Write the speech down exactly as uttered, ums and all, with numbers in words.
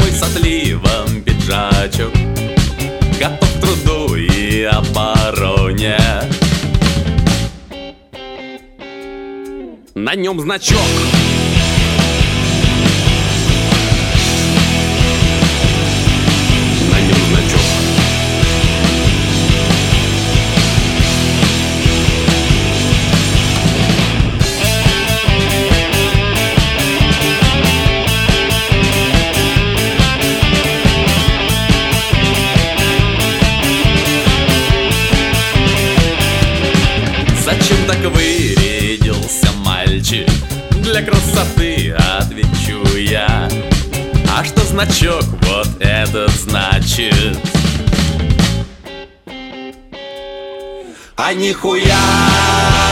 твой с отливом пиджачок готов к труду и обороне. На нем значок. На нем значок. Зачем так вырядился мальчик? Для красоты, отвечу я. А что значок вот этот значит? А нихуя!